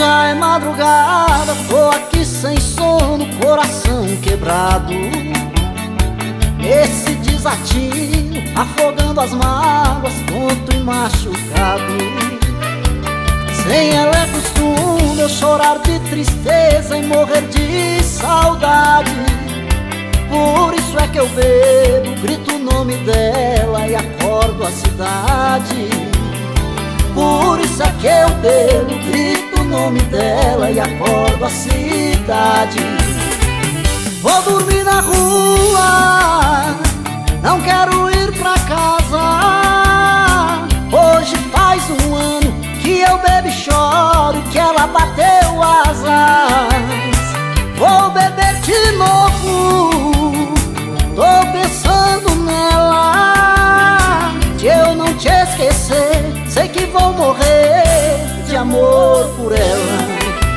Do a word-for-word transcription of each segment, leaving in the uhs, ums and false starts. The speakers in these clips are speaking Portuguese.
Já é madrugada, tô aqui sem sono, coração quebrado. Esse desatino, afogando as mágoas, tonto e machucado. Sem ela é costume eu chorar de tristeza e morrer de saudade. Por isso é que eu bebo, grito o nome dela e acordo a cidade. Por isso é que eu bebo, grito o nome dela e acordo a cidade. Vou dormir na rua, não quero ir pra casa. Hoje faz um ano que eu bebo e choro que ela bateu asas. Vou beber de novo, tô pensando nela. Se eu não te esquecer, sei que vou morrer de amor por ela.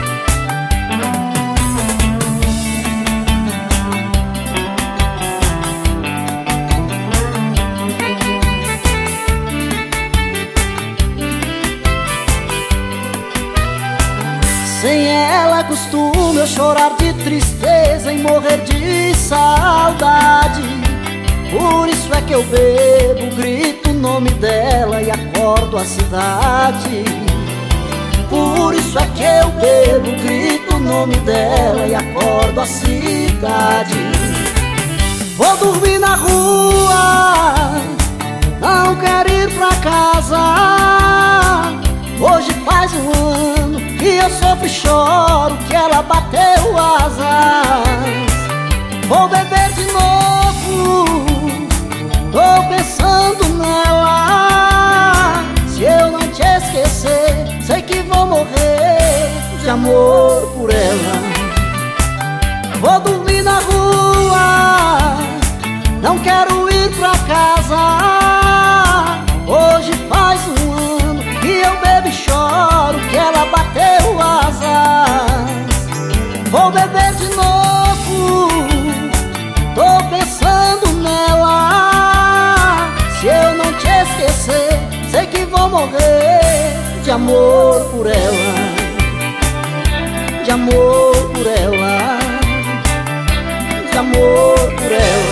Sem ela é costume eu chorar de tristeza e morrer de saudade. Por isso é que eu bebo, grito o nome dela e acordo a cidade. Por isso é que eu bebo, grito o nome dela e acordo a cidade. Vou dormir na rua, não quero ir pra casa. Hoje faz um ano que eu sofro e choro que ela bateu asas. Vou beber de novo, tô pensando nela. Se eu não te esquecer, sei que vou morrer de amor por ela. Vou dormir na rua, não quero ir pra casa. Hoje faz um ano que eu bebo e choro que ela bateu asas. Vou beber de novo, tô pensando nela. Se eu não te esquecer, sei que vou morrer de amor por ela. De amor por ela, de amor por ela.